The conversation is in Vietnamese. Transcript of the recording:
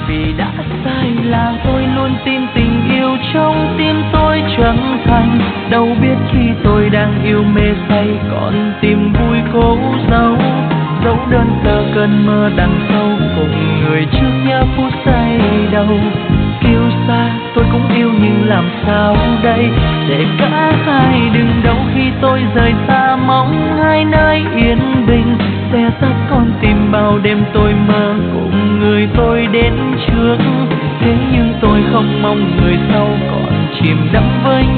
Vì đã sai là tôi luôn tin tình yêu trong tim tôi chẳng thành. Đâu biết khi tôi đang yêu mê say còn tìm vui cố giấu. Dẫu đơn sơ cơn mơ đằng sau cùng người chưa nhớ phút giây đầu. Yêu xa tôi cũng yêu nhưng làm sao đây để cả hai đừng đau khi tôi rời xa. Mong hai nơi yên bình sẽ dắt con tim bao đêm tôi mơ cùng người tôi đến trước. Thế nhưng tôi không mong người sau còn chìm đắm với